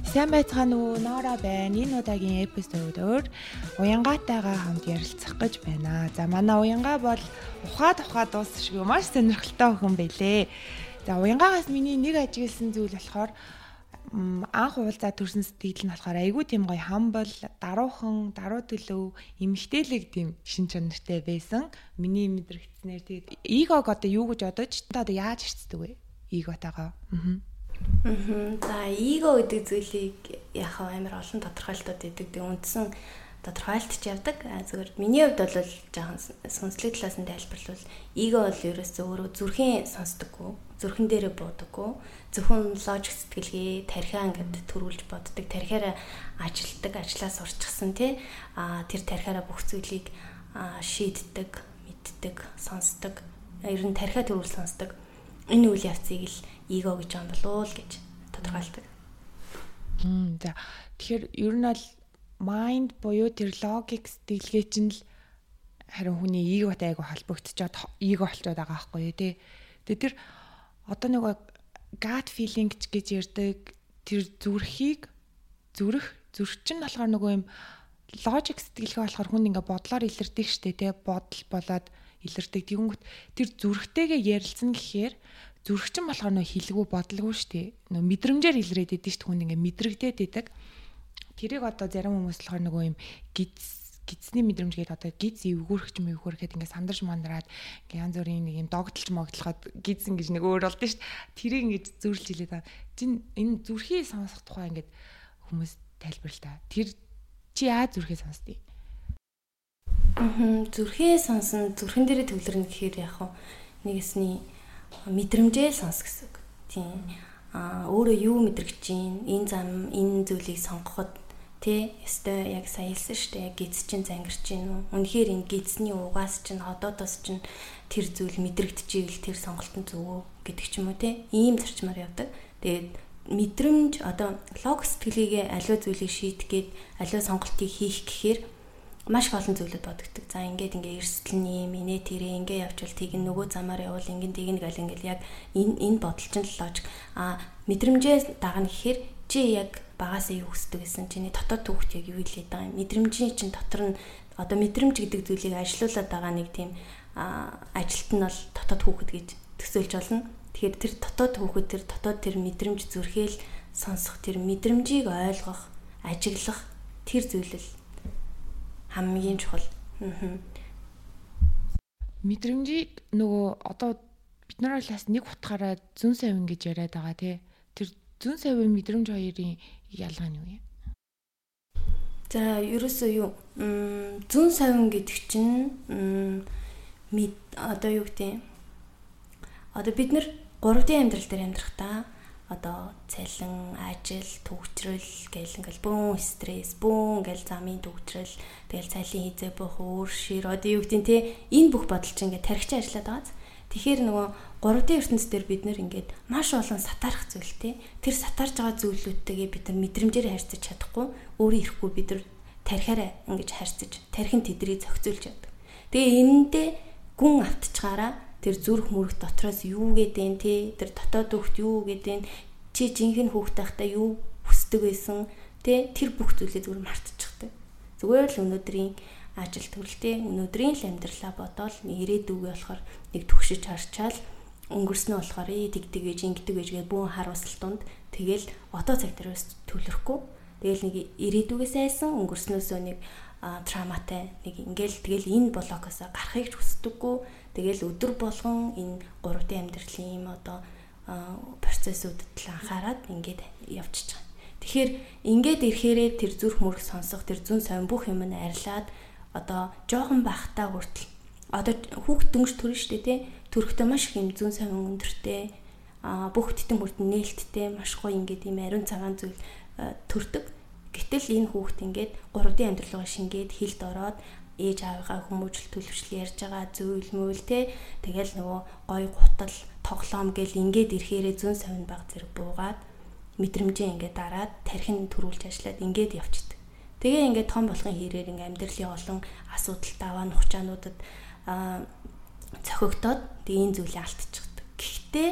Сайн байцгаана уу? Нора байна. Энэ удаагийн эпизодоор уянгатайгаа хамт ярилцах гэж байна. За манай уянга бол ухаад дуусчихгүй маш сонирхолтой хүн байлээ. За уянгаагаас миний нэг ажигласан зүйл болохоор анх уулзаа төрсэн сэтгэл нь болохоор айгүй тийм гоё хамбал, даруухан, даруу төлөв, эмгтээлэг тийм шин чанартай байсан. Миний мэдрэгдснээр тэгээд эгог одоо юу гэж бодож одоо яаж ирцдэг вэ? Эготойгоо. За эго гэдэг зүйлийг яг амар олон тодорхойлолтууд өгдөг. Тэгээ үндсэн тодорхойлолтч явдаг. Зөвхөн миний хувьд бол жоохон сүнслэг талаас нь тайлбарлавал эго бол ерөөсөө өөрөө зүрхийн сонсдоггүй, зүрхэн дээрээ буудаггүй, зөвхөн логик сэтгэлгээ, тархиа ингээд төрүүлж боддог, тархиараа ажилтдаг, ажлаа сурчсан тий. Тэр тархиараа бүх зүйлийг шийддэг, мэддэг, сонсдог. Ер нь тархиа төрүүл сонсдог. Энэ үйл явцыг л эго гэж онлоо л гэж тодорхойлдог. За тэгэхээр ер нь бол mind буюу тэр логик сэтгэлгээ чинь л харин хүний эготой айгу холбогдчиход эго болчиход байгаа байхгүй юу тий. Тэгээ тэр одоо нэг gut feeling гэж ярьдаг тэр зүрх чинь болохоор нөгөө юм логик сэтгэлгээ болохоор хүн ингээ бодлоор илэрдэг штэ тий. Бодол болоод илэрдэг. Тэгэнгүүт тэр зүрхтэйгээ ярилцсан гэхээр зүрх чинь болохоор нөө хилгүү бодлого штэ. Нөө мэдрэмжээр илрээд идэв штэ хүн ингээ мэдрэгдээд идэг. Тэрийг одоо зарим хүмүүс болохоор нөгөө юм гидсний мэдрэмж гээд одоо гидс эвгүүрхч гэхэд ингээ сандарч мандраад ингээ янз бүрийн нэг юм догтлж могтлоход гидс ингэж нэг өөр болдсон штэ. Тэрийг ингэж зөрлж хэлээд байгаа. Энэ зүрхийг сонсох тухай ингээ хүмүүс тайлбарлаа та. Тэр чи яа зүрхийг сонсдгийг? Зүрхээ сонсон, зүрхэн дээрээ төвлөрнө гэхээр яг нэгэсний мэдрэмжээ сонс гэсэн үг. Тийм. Өөрөө юу мэдрэгч чинь энэ зам энэ зүйлийг сонгоход тий өстой яг саялсан штэ гидс чинь зангирч чинь үнэхээр энэ гидсний угаас чинь ходоодоос чинь тэр зүйл мэдрэгдчихвэл тэр сонголтон зөв гэдэг ч юм уу тий ийм зарчмаар явдаг. Тэгээд мэдрэмж одоо логик сэтгэлгээгээ аливаа зүйлийг шийдгээд аливаа сонголтыг хийх гэхээр маш олон зүйлүүд бодогддог. За ингээд эрсдэл нэм, инээ тэрэ ингээд явчвал тийг нөгөө замаар явал ингээд тийг нэг аль ингээд яг энэ бодол чинь логик. Мэдрэмжээ дагна гэхээр чи яг багасаа юу хүсдэг гэсэн чиний дотоод түүхт яг юу хэлээд байгаа юм. Мэдрэмжийн чинь дотор нь одоо мэдрэмж гэдэг зүйлийг ажилуулад байгаа нэг тийм ажилт нь бол дотоод түүхэд гэж төсөөлж болно. Тэгэхээр тэр дотоод түүхэд тэр мэдрэмж зүрхээл сонсох тэр мэдрэмжийг ойлгох, ажиглах тэр зүйлэл хамгийн чухал. Мэдрэмжийг нөгөө одоо бид нар бас нэг утгаараа зүүн савин гэж яриад байгаа тий. Тэр зүүн савин мэдрэмж хоёрын ялгаа нь юу юм? За ерөөсөө юу зүүн савин гэдэг чинь одоо юу гэдэг одоо бид нар 3D амьдрал дээр амьдрахдаа одоо цалин, ажил, төвчрөл гэл ингээл бүүн стресс, бүүн гэл замын төвчрөл, тэгэл цалин хизээ бөх өөр шир одоо юу гэдэг те энэ бүх бодол чинь ингээд тархичаа ажиллаад байгаа. Тэгэхээр нөгөө 3D ертөнц дээр бид нэр ингээд маш олон сатаарах зүйлтэй. Тэр сатаарж байгаа зүйлүүдтэйгээ бид нар мэдрэмжээр харьцаж чадахгүй, өөрөө ирэхгүй бид нар тархиараа ингэж харьцаж, тархин тэдрийг зохицуулж яадаг. Тэгээ энэндээ гүн автчихаараа тэр зүрх мөрөх дотроос юу гэдэн те тэр дотоод хүүхд юу гэдэн чи жинхэнэ хүүхд тахта юу хүсдэг байсан те тэр бүх зүйлээ зүгээр мартчихдаг. Зүгээр л өнөөдрийн ажил төрөлтэй өнөөдрийн л амьдралаа бодоол ирээдүгөө болохоор нэг төгшөж харчаал өнгөрснөө болохоор тэгдэг гэж ингэдэг гэж бүүн хар усал дунд тэгэл одоо цаг дээрээс төлөрөхгүй тэгэл нэг ирээдүгээс айсан өнгөрснөөсөө нэг травматай нэг тэгэл энэ блокоос гарахыг ч хүсдэггүй. Тэгэл өдөр болгон энэ 3D амьдралын юм одоо процессуудад л анхаарад ингээд явчихж байгаа. Тэгэхээр ингээд ирэхээрээ тэр зүрх мөрөх сонсох тэр зүүн совин бүх юм нь арилаад одоо жоохон бахтаа хүртэл одоо хүүхд дөнгөж төрнө штэ тий төрөхтэй маш их юм зүүн совин өндөртэй бүх титэн бүртэн нээлттэй маш гоё ингээд ийм ариун цагаан зүйл төрдөг. Гэтэл энэ хүүхд ингээд 3D амьдралгаа шингээд хилд ороод ээж аавыгаа хүмүүжил төлөвшил ярьж байгаа зүйл мөл те тэгэл нөгөө гой гутал тоглоом гэл ингээд ирэхээрээ зүүн совин баг зэрэг буугаад мэдрэмжээ ингээд дараад тархин төрүүлж ажиллаад ингээд явчихдаг. Тэгээ ингээд том болохын хэрээр ингээд амьдралын олон асуудал даваа нухчаануудад цохигдоод тэгээ энэ зүйлийг алдчихдаг. Гэхдээ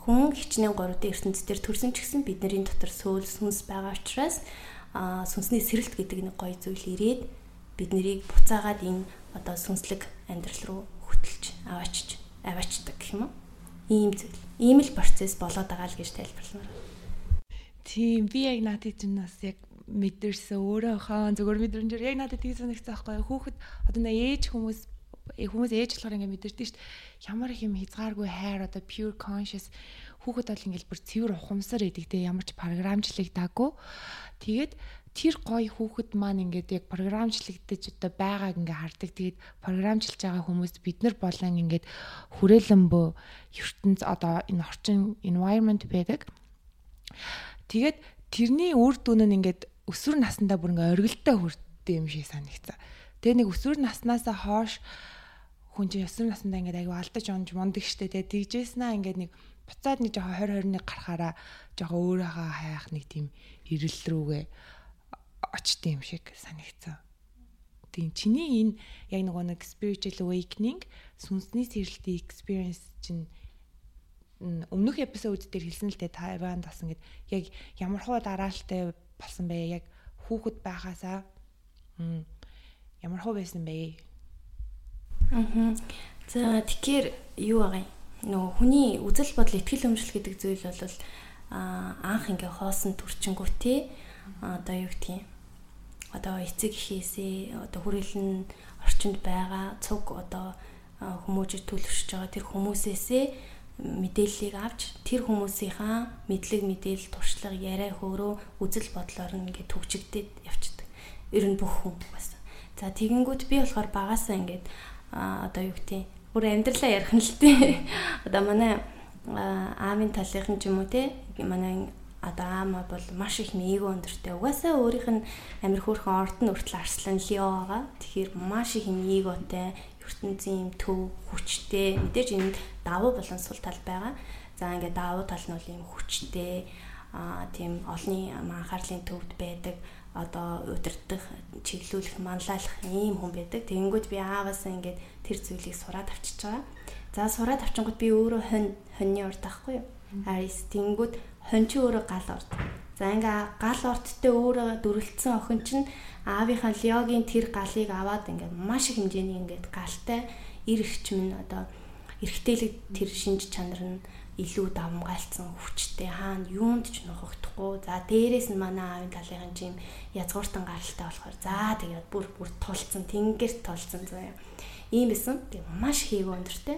хүн хичнээн 3D ертөнцийн төрсөн ч гэсэн бидний дотор сөүл сүнс байгаа учраас сүнсний сэрэлт гэдэг нэг гоё зүйл ирээд биднийг буцаагаад энэ одоо сүнслэг амьдрал руу хөтлж аваачдаг гэх юм уу? Ийм зүйл. Ийм л процесс болоод байгаа л гэж тайлбарлана. Тийм би яг надад чинь бас яг мэдэрсэн өөрөөхөө зөвөр мэдрэмжээр яг надад тийм санагдсан байхгүй юу? Хүүхэд одоо хүмүүс ээж болохоор ингээд мэдэрдэж шít ямар их юм хязгааргүй хайр одоо pure conscious хүүхэд бол ингээд бүр цэвэр ухамсар идэг те ямар ч програмчлагдаагүй. Тэгээд тэр гоё хүүхэд маань ингээд яг програмчлагдаж одоо байгааг ингээд хардаг. Тэгээд програмчилж байгаа хүмүүс бид нар болон ингээд хүрээлэн бөө ертөнц одоо энэ орчин environment байдаг. Тэгээд тэрний үр дүн нь ингээд өсвөр насндаа бүр ингээд оргилдоо хүрдээ юм шиг санагцсан. Тэгээ нэг өсвөр наснасаа хойш хүн чинь өсвөр наснда ингээд аягүй алдаж онж мундаг штэ тэгээ тэгжээснаа ингээд нэг буцаад нэг жоохон 2021 гарахаараа жоохон өөрөөхөө хайх нэг тийм ирэл рүүгээ очтой юм шиг санагцсан. Тийм чиний энэ яг нэг spiritual awakening сүнсний сэрэлтийн experience чинь өмнөх эпизод дээр хэлсэн л дээ Тайванд бас ингээд яг ямар хуу дараалтай болсон бэ? Яг хүүхэд байхаасаа ямар хуу байсан бэ? За тэгэхээр юу байгаа юм? Хүний үзэл бодол итгэл өмжил гэдэг зүйл бол анх ингээ хоосон төрчингүү те одоо юу гэх юм? Одоо эцэг эхээсээ одоо хүрээлэн орчинд байгаа цуг одоо хүмүүжид төлөвшөж байгаа тэр хүмүүсээсээ мэдээллийг авч тэр хүмүүсийнхаа мэдээлэл туршлага яриа хөөрөө үзэл бодлоор нь ингээд төгжигдээд явчихдаг. Ер нь бүх хүн бас. За тэгэнгүүт би болохоор багасаа ингээд одоо юу гэдэг бүр амьдралаа ярих нь л тээ. Одоо манай аавын талынхан ч юм уу те манай одоо аама бол маш их эго өндөртэй. Угаасаа өөрийнх нь амир хөөрхөн ордон хүртэл арслан лио байгаа. Тэгэхээр маш их эготой ертөнцийн төв хүчтэй мэдээж энэ давуу болон сул тал байгаа. За ингээд давуу тал нь бол ийм хүчтэй тийм олонний анхаарлын төвд байдаг одоо удирдах чиглүүлэх манлайлах ийм хүн байдаг. Тэгэнгүүт би ааваасаа ингээд тэр зүйлийг сураад авчиж байгаа. За сураад авчингууд би өөрөө хоньны урд байхгүй юу? Арис тэгэнгүүт хонь чи өөрөө гал урд. За ингээ гал урдтай өөрөө дүрлэлцсэн охин чинь аавынхаа лиогийн тэр галыг аваад ингээд маш их хэмжээний ингээд галтай эр эрчим нь одоо эргэтэлэг тэр шинж чанар нь илүү давмгайлцсан хүчтэй хаана юунд ч нухагдахгүй. За дээрээс нь манай аавын талынхан чим язгууртан гаралтай болохоор за тэгээд бүр тулцсан тэнгэрт тулцсан заяа. Ийм байсан. Тэг маш их эго өндөртэй.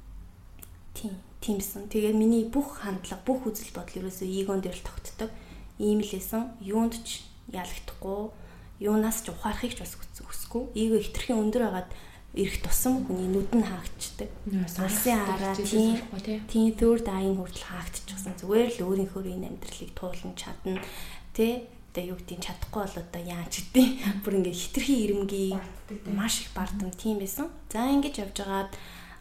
Тиймсэн. Тэгээд миний бүх хандлага, бүх үзэл бодол ерөөсөө эгоон дээр л тогтдог. Ийм л байсан. Юунд ч ялагдахгүй, юунаас ч ухаарахыг ч бас хүсэхгүй. Эго хитрхийн өндөр байгаад ирэх тусам хүний нүд нь хаагдчихдаг. Улсын хараа тийм third eye-ийн хүртэл хаагдчихсан. Зүгээр л өөрийнхөө энэ амьдралыг туулан чадна. Тэгээ юу гэдгийг чадахгүй бол одоо яаж гэдэг. Бүр ингээ хитрхийн ирэмгий маш их бардам тийм байсан. За ингэж явж байгаад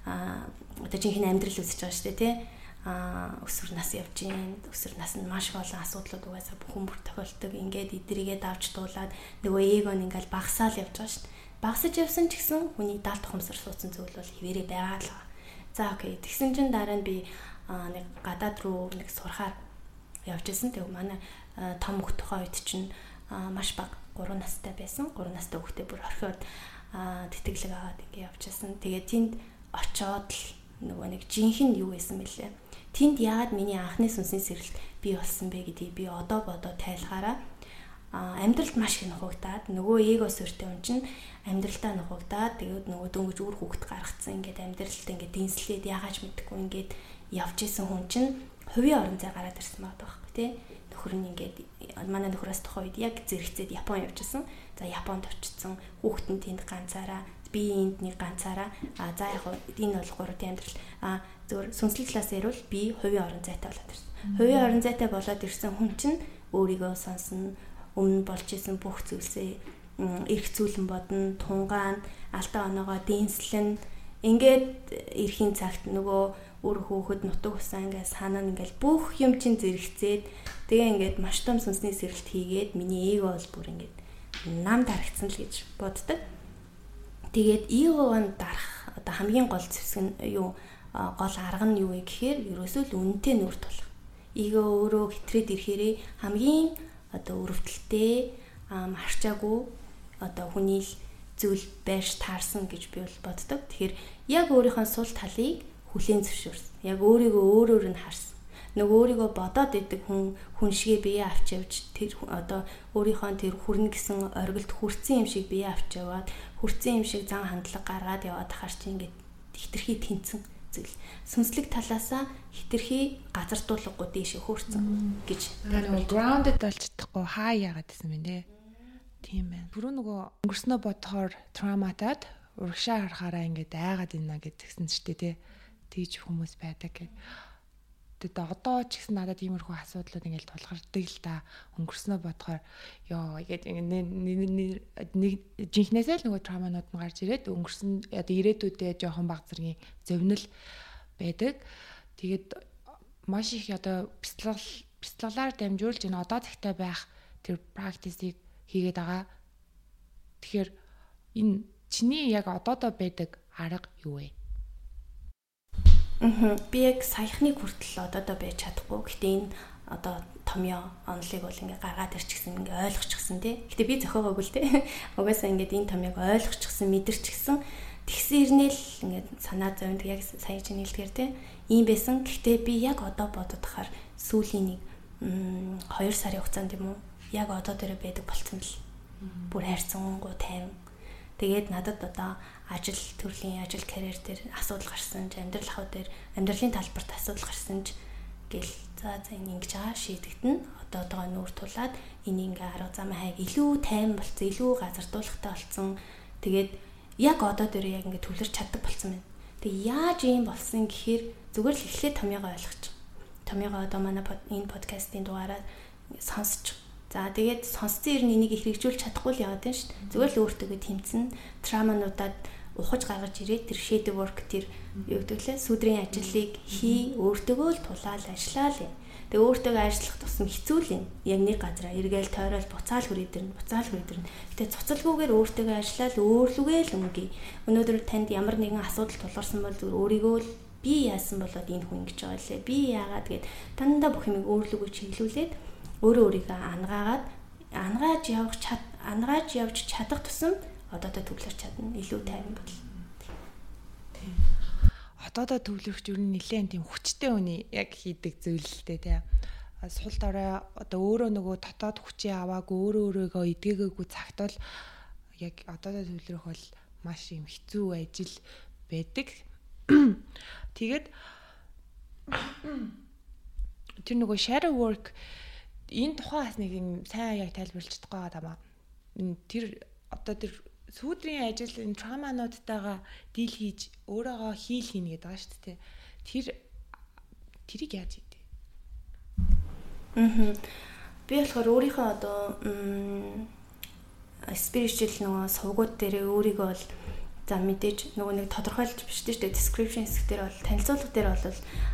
одоо жинхэнэ амьдрал үсэж байгаа шүү дээ тий. Өсвөр нас явж гин. Өсвөр нас нь маш их олон асуудлууд угаасаа бүхэн бүр тохиолдог. Ингээд эдрийгээ давж дуулаад нөгөө эго нь ингээл багасаал явж байгаа шүү дээ. Багасж явсан ч гэсэн хүний даалт ухамсар суудсан зүйл бол хിവэрэ байгаа л байгаа. За окей. Тэгсэн чинь дараа нь би нэг гадаад руу нэг сурахаар явж исэн. Тэг манай том хөхтөхөө үед чинь маш бага 3 настай байсан. 3 настай хөхтэй бүр орхиод тэтгэлэг аваад ингээ явж исэн. Тэгээ тэнд очоод л нөгөө нэг жинхэнэ юу байсан бэлээ. Тэнд яагаад миний анхны сүнсний сэрэлт бий болсон бэ гэдгийг би одоо тайлахаараа амьдралд маш их нухагдаад нөгөө эго сөртэй хүн чинь амьдралдаа нухагдаад тэгээд нөгөө дөнгөж үр хүүхэд гаргацсан ингээд амьдралд ингээд дэнслээд яагаад ч мэдэхгүй ингээд явж исэн хүн чинь хувийн орон зай гараад ирсэн байгаа байхгүй тий. Нөхөр нь ингээд манай нөхрөөс тухайд яг зэрэгцээд Япон явж исэн. За Японд очсон хүүхэд нь тэнд ганцаараа би энд нэг ганцаараа за яг энэ бол 3 амьдрал зөвөр сүнслэг талаас ярил би хувийн орон зайтай болоод ирсэн. Хувийн орон зайтай болоод ирсэн хүн чинь өөрийгөө сонсно, өмнө болж исэн бүх зүйлсээ эрх зүйлэн бодно, тунгаан, алдаа оноогоо дэнслэн ингээд эрхийн цагт нөгөө үр хөөхөд нутаг усан ингээд санаа ингээд бүх юм чинь зэрэгцээд тэгээ ингээд маш том сүнсний сэрэлт хийгээд миний эго бол бүр ингээд нам дарагдсан л гэж боддог. Тэгээд эгоог дарах одоо хамгийн гол зэвсэг нь юу гол арга нь юу вэ гэхээр ерөөсөө л үнэтэй нүүр тулах. Эго өөрөө хэтрээд ирэхээрээ хамгийн одоо өрөвдөлтэй марчаагүй одоо хүний л зүйл байж таарсан гэж би бол боддог. Тэгэхээр яг өөрийнхөө сул талыг хүлээн зөвшөөрсөн. Яг өөрийгөө өөрөөр нь харсан. Нөгөө өөрийгөө бодоод идэг хүн шигээ бие авч явж тэр одоо өөрийнхөө тэр хүрнэ гэсэн оргилд хүрсэн юм шиг бие авч яваад хүрсэн юм шиг зан хандлага гаргаад яваад ахаар чи ингээд хитрхи тэнцэн зүйл. Сүнслэг талаасаа хитрхи газардуулгагүй дэше хөөрцөн гэж. Нөгөө grounded болж чадахгүй хаа яагаад гэсэн юм бэ? Тийм байна. Түрүү нөгөө өнгөрснөө бодохоор травматад урагшаа харахаараа ингээд айгаад ийна гэдгсэн ч тий. Тэгж хүмүүс байдаг гэх. Тэгээд одоо ч гэсэн надад иймэрхүү асуудлууд ингээд тулгардаг л та. Өнгөрснөө бодохоор ёо ингээд нэг жинхнээсээ л нөгөө травманууд нь гарч ирээд өнгөрсөн одоо ирээдүйдээ жоохон баг зэргийн зовнил байдаг. Тэгээд маш их одоо бяцлаглаар дамжуулж энэ одоо цагтаа байх тэр практисыг хийгээд байгаа. Тэгэхээр энэ чиний яг одоодоо байдаг арга юу вэ? Би яг саяхныг хүртэл одоодоо байж чадахгүй. Гэтэ энэ одоо томьёо онлыг бол ингээ гаргаад ирчихсэн, ингээ ойлгочихсон тий. Гэтэ би зохиогоогүй л тий. Угаасаа ингээд энэ томьёог ойлгочихсон, мэдэрчихсэн. Тэгсэн ирнээл ингээ санаа зовнд яг сая чинь хэлдгээр тий. Ийм байсан. Гэтэ би яг одоо бодод тахаар сүүлийн 2 сарын хугацаанд юм уу? Яг одоо дээрээ байдаг болцсон бил. Бүр хайрцангуу тайван. Тэгээд надад одоо ажил төрлийн ажил карьер дээр асуудал гарсан, амьдрал хав дээр амьдралын талбарт асуудал гарсан ч гэл за энэ ингэж байгаа шийдэгдэн одоогоо нүүр тулаад энийг арга замаа хайг илүү тайван болцсон, илүү газардуулахтай болцсон. Тэгээд яг одоо дээр яг ингэ төвлөрч чаддаг болцсон байна. Тэг яаж ийм болсон гэхээр зүгээр л эхлээд томьёогоо ойлгочих. Томьёогоо одоо манай энэ подкастын дугаараар сонсч. За тэгээд сонсцсон ирнэ энийг их хэрэгжүүлж чадахгүй л яваад байна шүү дээ. Зүгээр л өөртөө тэмцэн травмануудад ухаж гаргаж ирээд тэр shadow work тэр юу гэдэг лээ сүдрийн ажлыг өөртөөгөө л тулаал ажиллаа л. Тэгээ өөртөө ажиллах тусам хэцүү л юм. Яг нэг газараа эргээл тойрол буцаал хүрээдэрнэ. Гэтэ цоцолгүйгээр өөртөө ажиллаад өөрлөгөө л өнгөе. Өнөөдөр танд ямар нэгэн асуудал тулгарсан бол зүгээр өөрийгөө л би яасан болоод энэ хүн ингэж байгаа лээ. Би яагаад гээд дандаа бүх юмыг өөрлөгөө чиглүүлээд өөрийгөө ангааж явж чадах тусам одоодоо төвлөрч чадна. Илүү тайван бол. Тийм. Одоодоо төвлөрч юу нэлээд тийм хүчтэй үний яг хийдэг зүйл л дээ тий. Сул дорой одоо өөрөө нөгөө дотоод хүчээ аваагүй өөрийгөө эдгээгээгүй цагт бол яг одоодоо төвлөрөх бол маш юм хэцүү ажил байдаг. Тэгээд тэр нөгөө shadow work энэ тухайн бас нэг юм сайн яг тайлбарлаж чадахгүй байгаа даа. Тэр одоо тэр сүүдрийн ажил энэ травмануудтайгаа дийл хийж өөрөөгөө хийл хийнэ гэдэг байгаа шүү дээ. Тэрийг яаж хийдэг? Би болохоор өөрийнхөө одоо spiritual нөгөө сувгууд дээр өөрийгөө бол за мэдээж нөгөө нэг тодорхойлж биш шүү дээ. Description хэсэг дээр бол танилцуулга дээр бол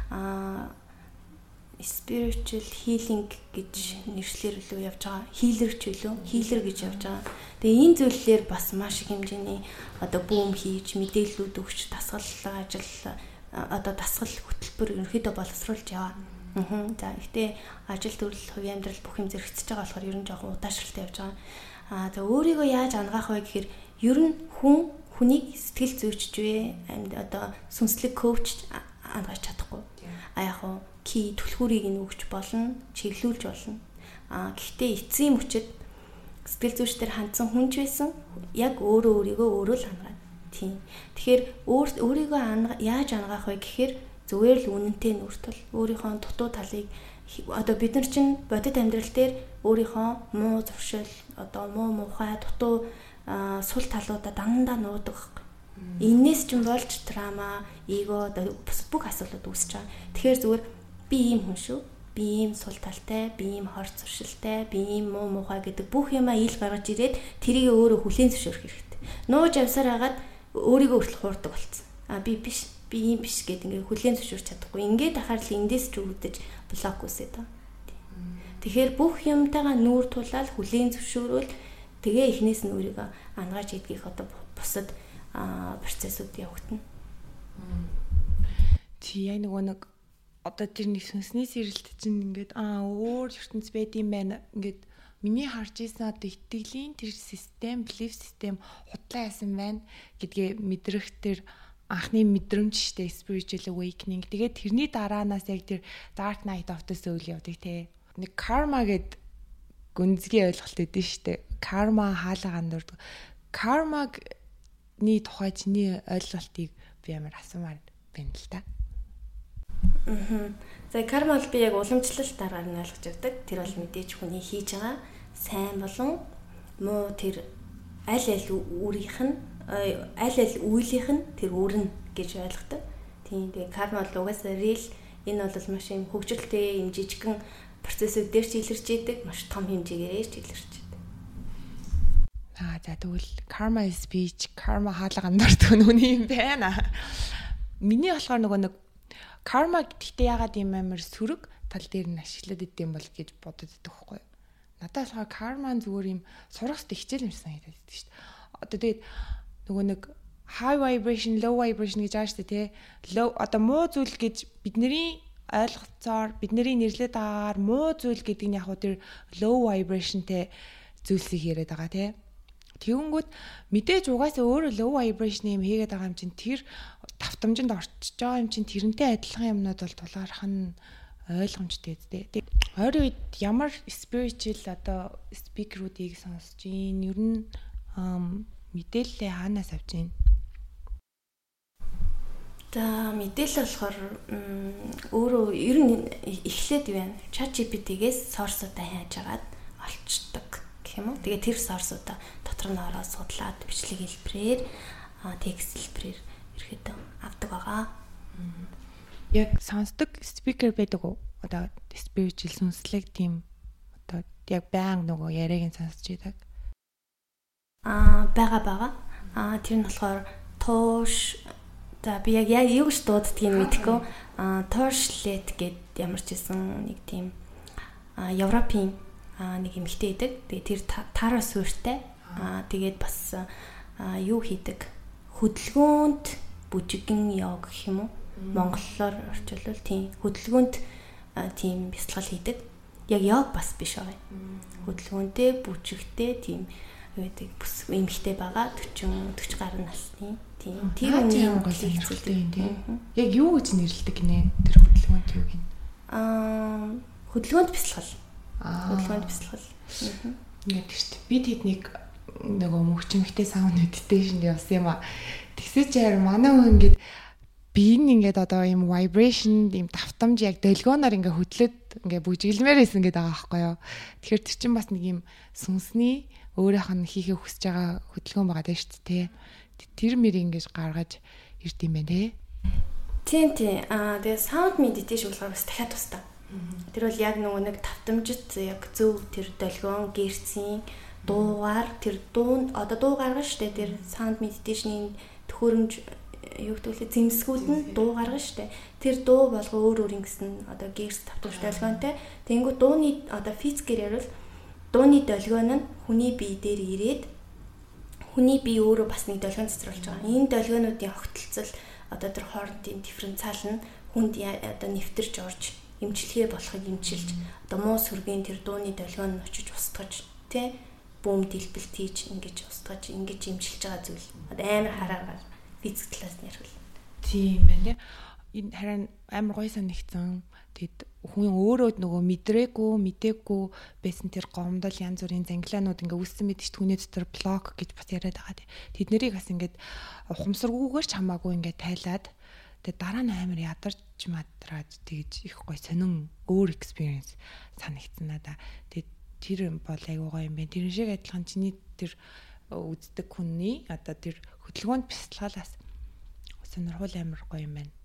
spiritual healing гэж нэршлэр илүү явж байгаа. Healer ч үлээ. Healer гэж явж байгаа. Тэгээ энэ зүйлээр бас маш их хэмжээний одоо бүүм хийж, мэдээллүүд өгч, дасгал ажил одоо дасгал хөтөлбөр ерөнхийдөө боловсруулж яваа. За ихтэй ажил төрөл, хувийн амьдрал бүх юм зэрэгцэж байгаа болохоор ер нь жоохон удаашралтай явж байгаа. Тэгээ өөрийгөө яаж ангаах вэ гэхээр ер нь хүнийг сэтгэл зүйчж вэ? Одоо сүнслэг коуч ангааж чадахгүй. Яг нь ки түлхүүрийг нь өгч болно, чиглүүлж болно. Гэхдээ эцсийн мөчөд сэтгэл зүйчдэр хандсан хүн ч байсан яг өөрийгөө өөрөө л ангаад. Тийм. Тэгэхээр өөрийгөө яаж ангаах вэ гэхээр зүгээр л үнэнтэй нүртэл өөрийнхөө дутуу талыг одоо бид нар чинь бодит амьдрал дээр өөрийнхөө муу зуршил, одоо муу мухай, дутуу сул талуудаа дандаа нуудаг. Иннээс ч болж трама, эго бус бүх асуудлууд үүсэж байгаа. Тэгэхээр зүгээр би ийм хүн шүү. Би ийм сул талтай, би ийм хор зуршилтай, би ийм муу мухай гэдэг бүх юмаа ил гаргаж ирээд тэрийг өөрөө хүлээн зөвшөөрөх хэрэгтэй. Нууж авсаар хагаад өөрийгөө хүртэл хуурдаг болцсон. Би биш, би ийм биш гэд ингээ хүлээн зөвшөөрч чадахгүй. Ингээд ахаар л эндээс ч үүдэж блок үсээд байгаа. Тэгэхээр бүх юмтайгаа нүүр тулаад хүлээн зөвшөөрөөл тэгээ эхнээс нь өөрийгөө ангааж идэх одоо бусад процессууд явагдана. яг нэг одоо тэр нэг сүнсний сэрэлт чинь ингээд өөр ертөнц байд юм байна. Ингээд миний харж ийсэн одоо итгэлийн тэр систем, belief system худлаа яасан байна гэдгээ мэдрэх тэр анхны мэдрэмж штэ spiritual awakening. Тэгээд тэрний дараанаас яг тэр dark night of the soul явдаг те. Нэг karma гэд гүнзгий ойлголт өгдөн штэ. Karma хаалга андурдаг. Karma-ны тухай чиний ойлголтыг би ямар асуумаар байна л та. За карма бол би яг уламжлалтаараа нь ойлгож явдаг. Тэр бол мэдээж хүний хийж байгаа сайн болон муу тэр аль үрийнх нь аль үйлийнх нь тэр үүрнэ гэж ойлгодог. Тийм тэгээ карма бол угаасаа real энэ бол маш юм хөгжилтэй юм жижигхэн процессыг дээр ч илэрч идэг, маш том хэмжээгээр ч илэрч идэг. За тэгвэл karma is speech, karma хаалга андурдаг нүний юм байна. Миний болохоор нэг карма гэхдээ ягаад юм амар сөрөг тал дээр нь ашиглаад идэм бол гэж бодод байдаг байхгүй юу? Надад болохоор карма зүгээр юм сурах хэвчээ хичээл юмсан гэдэг шүү дээ. Одоо тэгээд нөгөө нэг high vibration, low vibration гэж байгаа шүү дээ, тий. Low одоо муу зүйл гэж бидний ойлгоцоор бидний нэрлээд байгаагаар муу зүйл гэдэг нь яг хөө тэр low vibrationтэй зүйлсийг яриад байгаа, тий. Тэгэнгүүт мэдээж угаасаа өөрөө low vibration юм хийгээд байгаа юм чинь тэр давтамжинд орчиж байгаа юм чинь тэрнтэй адилхан юмнууд бол тулгарах нь ойлгомжтой дээ. Ойрын үед ямар spiritual одоо speaker-уудыг сонсож ийн ер нь мэдээлэлээ хаанаас авч ийн? За мэдээлэл болохоор өөрөө ер нь эхлээд байна. ChatGPT-гээс source-уудаа хайж агаад олчдаг гэх юм уу. Тэгээ тэр source-уудаа дотор нь ороод судлаад бичлэг хэлбэрээр текст хэлбэрээр ирэхэд авдаг байгаа. Яг сонсдог speaker байдаг уу? Одоо spiritual сүнслэг тийм одоо яг баян нөгөө яриаг нь сонсож байдаг. Бага. Тэр нь болохоор Тоош за би яг юу гэж дууддгийг мэдэхгүй. Тоошлет гэд ямар ч гэсэн нэг тийм Европын нэг эмэгтэй байдаг. Тэгээ тэр тараа суурьтай. Тэгээд бас юу хийдэг? Хөдөлгөөнд бүжигэн йог гэх юм уу? Монголоор орчуулвал тийм хөдөлгөөнд тийм бясалгал хийдэг. Яг йог бас биш аа. Хөдөлгөөнтэй бүжигтэй тийм байдаг бүс эмэгтэй байгаа 40 гаруй насны тийм тэр үний Монголын хэлцүүлдэг тийм. Яг юу гэж нэрлэдэг нэ тэр хөдөлгөөнд юу гин? Хөдөлгөөнд бясалгал. Хөдөлгөөнд бясалгал. Ингээд шүү дээ. Би тэднийг нөгөө мөвчмөгтэй саунд meditation явсан юм аа. Тэгсээ чи харин манай хүн ингээд би ингээд одоо юм vibration юм давтамж яг долгионоор ингээ хөдлөд ингээ бүжиглмээр байсан гэдэг байгаа байхгүй юу. Тэгэхээр тэр чинь бас нэг юм сүнсний өөрийнх нь хийхээ хүсэж байгаа хөдөлгөөн байгаа даа шүү дээ. Тэр мэр ингэж гаргаж ирд юм байна те. Тийм. Тэгээ sound meditation болохоор бас дахиад тустай. Тэр бол яг нөгөө нэг давтамжит яг зөв тэр долгион гэрцийн дуугаар тэр дуу одоо дуу гаргана шүү дээ. Тэр sound meditation-ийн төхөөрөмж юу гэдэг вэ? Зэмсгүүд нь дуу гаргана шүү дээ. Тэр дуу болго өөр ингэсэн одоо гэрц давтамж долгионтой. Тэнгүү дууны одоо физикээр ярил дууны долгион нь хүний бие дээр ирээд хүний бие өөрөө бас нэг долгион цэцэрлж байгаа. Энэ долгионуудын огтлцол одоо тэр хоорондын дифференциал нь хүнд одоо нэвтэрч орж эмчилгээ болохыг эмчилж одоо муу сүргийн тэр дууны долгион нь очиж устгаж тий бүүм дэлбэлт хийж ингэж устгаж ингэж эмчилж байгаа зүйл. Одоо амар хараагаар физик талаас нь ярил. Тийм байна. Энэ харин амар гоё санагдсан. Тэгэд хүн өөрөө нөгөө мэдээгүй байсан тэр гомдол янз бүрийн зангилаанууд ингээ үүссэн мэт ч түүний дотор блок гэж бас яриад байгаа. Тэд нарыг бас ингээд ухамсаргүйгээр ч хамаагүй ингээ тайлаад тэгээ дараа нь амар ядарч мадраад тэгж их гоё сонин өөр experience санагдсан надаа. Тэгээд тэр бол айгуу гоё юм байна. Тэр шиг адилхан чиний тэр үздэг хүний одоо тэр хөдөлгөөнд бясалгалаас сонирхол амар гоё юм байна.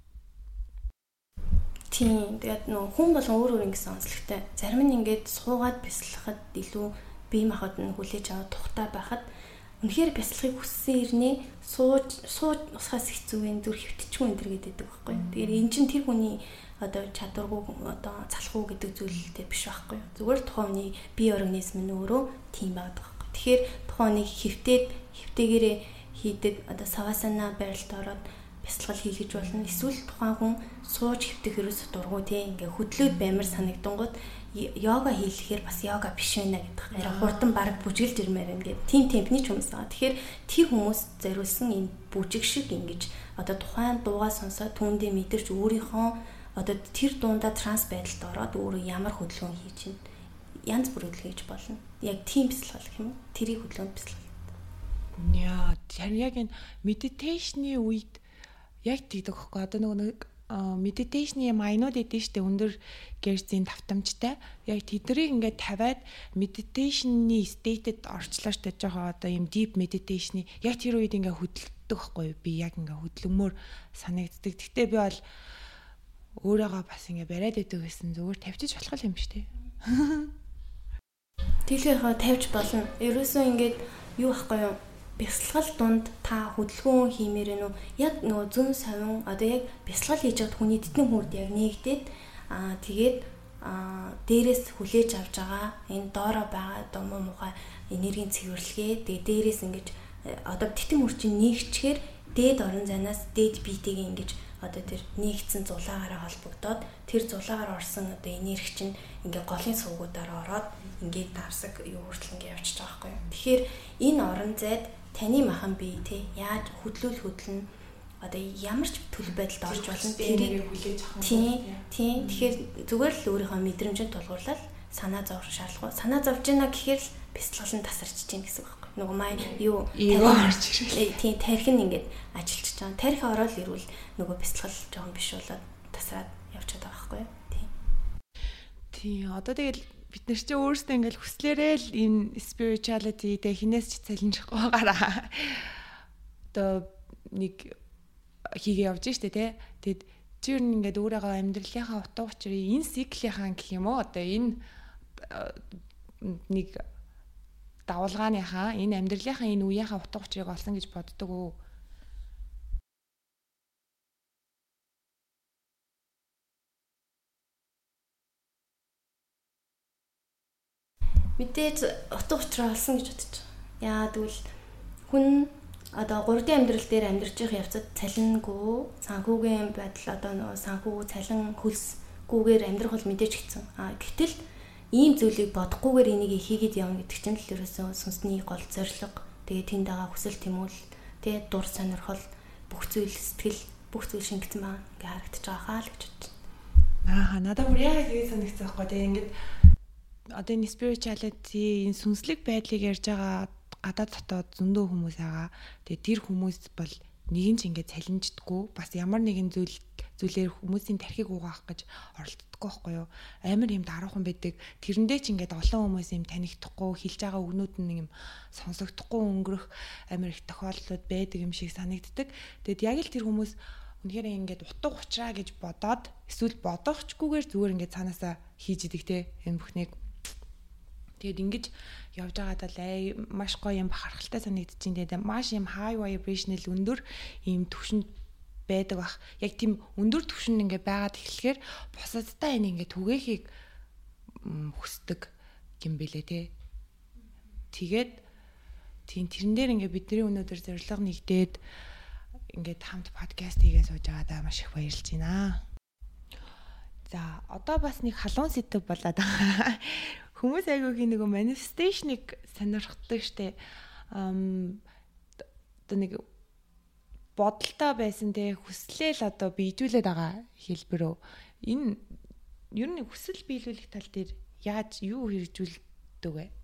Тийм. Тэгээд нөө хүн болгон өөр ингэсэн онцлогтой. Зарим нь ингээд суугаад бясалгахад илүү бие махбод нь хүлээж аваад тухтай байхад үнэхээр бясалгахыг хүссэн ирнээ сууж усхаас хэцүү вэ, зүр хөвтчихгүй энэ төр гэдэг байхгүй. Тэгэхээр эн чинь тэр хүний одоо чадваргүй одоо залхуу гэдэг зүйлтэй биш байхгүй. Зүгээр тухайн хүний бие организм нь өөрөө тийм байдаг байхгүй. Тэгэхээр тухайн хүнийг хэвтээгээрээ хийдэг одоо савасана байралд ороод бясалгал хийлгэж болно. Эсвэл тухайн хүн сууж хөвтөх ерөөсө дургуй тий ингээ хөдлөөд баймар санагдангууд йога хийлгэхээр бас йога биш байна гэдэг. Арай хурдан баг бүжгэлж ирмээр байна гэдэг. Тим темпний ч хүмүүс байгаа. Тэгэхээр тэр хүмүүс зориулсан энэ бүжиг шиг ингэж одоо тухайн дуугаа сонсоод түүндээ мэдэрч өөрийнхөө одоо тэр дундаа транс байдалд ороод өөрөө ямар хөдөлгөөн хийж чинь янз бүр хөдөлгөөн хийж болно. Яг тийм бясалгал гэх юм уу? Тэрийг хөдөлгөөнд бясалгал. Яа, тэр яг энэ медитейшны үед яг тийдэг хөхгүй. Одоо нэг медитейшны майнууд эдэн штэ өндөр герцийн давтамжтай. Яг тэднийг ингээд тавиад медитейшны стейтэд орчлоо штэ жоохон одоо юм deep meditation яг тэр үед ингээд хөдөлдөг байхгүй. Би яг ингээд хөдлөмөр санагддаг. Гэхдээ би бол өөрөөгөө бас ингээд бариад идэв гэсэн зүгээр тавьчих болох юм шүү дээ. Тэглэхээ тавьж болно. Ерөөсөө ингээд юу ахгүй юу? Бясалгал дунд та хөдөлгөөн хиймээр нү яг нөгөө зүүн совин одоо яг бясалгал хийж байгаа хүний тэтэн хүрд яг нэгдээд тэгээд дээрээс хүлээж авж байгаа энэ доороо байгаа дом муухай энергийн цэвэрлэгээ тэгээд дээрээс ингэж одоо тэтэн хүрд чинь нэгчгээр дээд орон зайнаас дээд биетэйг ингэж одоо тэр нэгдсэн зулаагаараа холбогдоод тэр зулаагаар орсон одоо энерги чинь ингээ голын сувгуудаар ороод ингээ давсаг юу хүртэл ингээ явчихж байгаа байхгүй юу. Тэгэхээр энэ орон зайд таны махан бие те яаж хөдлөлнө одоо ямар ч төлөв байдалд орж болно тэрийг хүлээж авах юм. Тийм. Тэгэхээр зүгээр л өөрийнхөө мэдрэмжэнд тулгуурлал санаа зовх шаардлагагүй. Санаа зовж ийна гэхээр л бясалгал нь тасарч чинь гэсэн үг байхгүй. Нөгөө маа юу орж ирэл. Тийм тарих нь ингээд ажиллаж байгаа. Тарих ороод ирвэл нөгөө бясалгал жоохон биш болоод тасраад явчихад байгаа байхгүй юу. Тийм. Тийм. Одоо тэгэл бид нар чи өөрсдөө ингээл хүслээрээ л энэ spirituality дэ хинээс ч цалинжихгүй байгаараа. Одоо нэг хийгээ явж штэ тий. Тэгэд чи юу ингээд өөрийнхөө амьдралынхаа утга учирыг энэ циклийнхаа гэх юм уу одоо энэ нэг давалгааныхаа энэ амьдралынхаа энэ үеийнхаа утга учирыг олсон гэж боддог уу? Мэдээж утга учираа олсон гэж бодож байгаа. Яа тэгвэл хүн одоо 3D амьдрал дээр амьдарч их явцад цалингүй, санхүүгийн байдал одоо нөгөө санхүү, цалин, хөлсгүйгээр амьдрах бол мэдээж хэцүү. Гэтэл ийм зүйлийг бодохгүйгээр энийг хийгээд явна гэдэг чинь л ерөөсөө сүнсний гол зорилго. Тэгээ тэнд байгаа хүсэл тэмүүлэл, тэгээ дур сонирхол, бүх зүйл сэтгэл, бүх зүйл шингэсэн байна. Ингээ харагдаж байгаа хаа л гэж бодлоо. Надад бүр яг ингэ санагдсан байхгүй тэгээ ингээд одоо энэ spirituality энэ сүнслэг байдлыг ярьж байгаа гадаад дотоод зөндөө хүмүүс байгаа. Тэгээ тэр хүмүүс бол нэгэн ч ингэ цалинждаггүй бас ямар нэгэн зүйлээр хүмүүсийн тархийг угаах гэж оролддоггүй байхгүй юу. Амар юм даруухан байдаг. Тэрэндээ ч ингээд олон хүмүүс юм танигдахгүй хэлж байгаа үгнүүд нь юм сонсогдохгүй өнгөрөх амар их тохиолдлууд байдаг юм шиг санагддаг. Тэгэд яг л тэр хүмүүс үнэхээр ингээд утга учраа гэж бодоод эсвэл бодохчгүйгээр зүгээр ингээд цаанаасаа хийж идэг те энэ бүхнийг. Тэгэд ингэж явж байгаад л маш гоё юм бахархалтай санагдчихээн. Тэгээд маш юм high vibrational өндөр ийм төвшөнд байдаг бах. Яг тийм өндөр төвшөнд ингээ байгаад эхлэхээр бусадтай энэ ингээ түгээхийг хүсдэг юм бэлээ те. Тэгээд тийм тэрэн дээр ингээ бидний өнөөдөр зорилго нэгдээд ингээд хамт подкаст хийгээ сууж байгаадаа маш их баярлж байна. За одоо бас нэг халуун сэдв болоод байгаа. Хүмүүс айгуугийн нэг manifestation-ыг сонирхдаг штэ. Одоо нэг бодолтой байсан те хүслээл одоо биежүүлээд байгаа хэлбэрөө. Энэ ер нь хүсэл биелүүлэх тал дээр яаж юу хэрэгжүүлдэг вэ?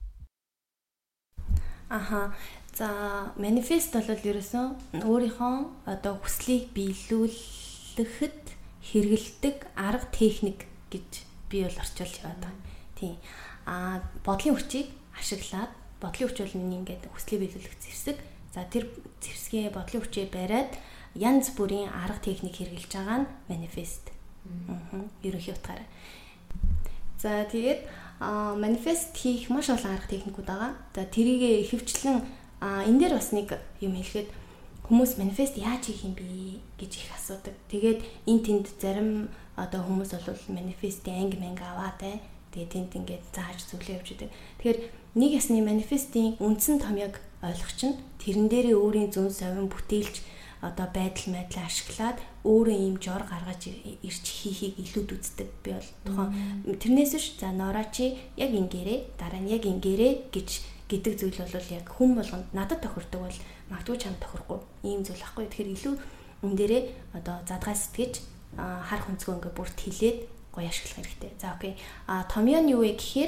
За манифест бол ерөөсөн өөрийнхөө одоо хүслийг биелүүлэхэд хэрэгэлдэг арга техник гэж би бол орчуулж байгаа. Тийм. Бодлын хүчийг ашиглаад бодлын хүч бол миний ингээд хүслийг биелүүлэх зэвсэг. За тэр зэвсгийн бодлын хүчээ бариад янз бүрийн арга техник хэрэгжилж байгаа нь манифест. Ерөнхий утгаараа. За тэгээд манифест хийх маш олон арга техникүүд байгаа. За тэрийг ихэвчлэн энэ дээр бас нэг юм хэлэхэд хүмүүс манифест яаж хийх юм бэ гэж их асуудаг. Тэгээд энэ тэнд зарим одоо хүмүүс бол манифестийн анги аваад тэгээд тэнд ингээд зааж зүйлээ явж идэг. Тэгэхээр нэг ясны манифестийн үндсэн томьёог ойлгох чинь тэрэн дээрээ өөрийн зүүн совин бүтээлч одоо байдал мэдлээ ашиглаад өөрөө ийм жор гаргаж ирж хийхийг илүүд үздэг. Би бол тухайн тэрнээс биш за Нора чи яг ингээрээ дараа нь яг ингээрээ гэдэг зүйл бол яг хүн болгонд надад тохирдог бол магадгүй чамд тохирохгүй ийм зүйл ахгүй. Тэгэхээр илүү энэ дээрээ одоо задгай сэтгэж харах өнцгөө ингээ бүрт хилээд гоё ашиглах хэрэгтэй. За окей. Томьёо нь юу вэ гэхээр